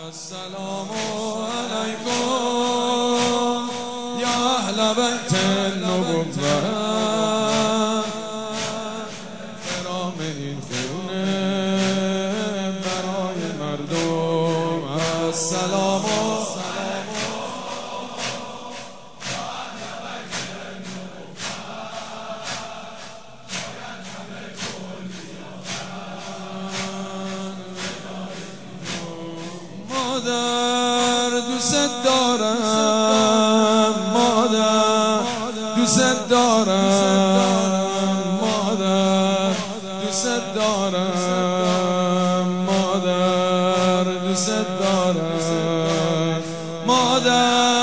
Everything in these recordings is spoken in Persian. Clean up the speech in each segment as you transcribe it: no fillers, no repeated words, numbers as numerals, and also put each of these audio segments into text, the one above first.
السلام علیکم یا اهل بیت النبوة، احترام این خونه برای مردم. السلام مادر دوست دارم، مادر دوست دارم، مادر دوست دارم، مادر دوست دارم، مادر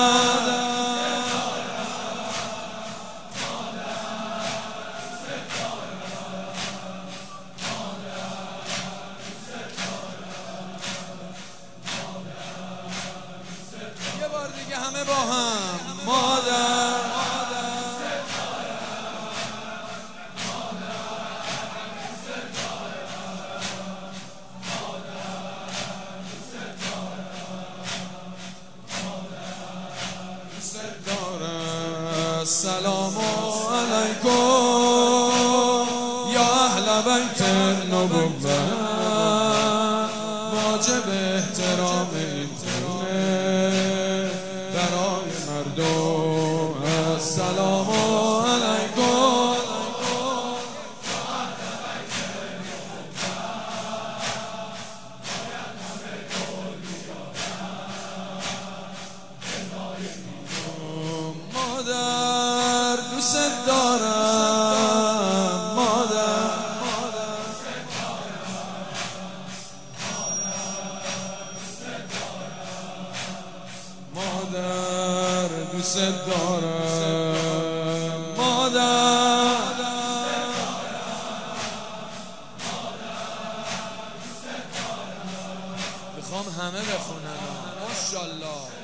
یه بار دیگه همه با هم. مادر السلام علیکم یا اهل بیت النبوة، واجب احترام این خونه برای مردم. السلام علیکم مادر دوست دارم، مادر مادر دوست دارم، مادر میخوام همه بخونن. ماشاءالله.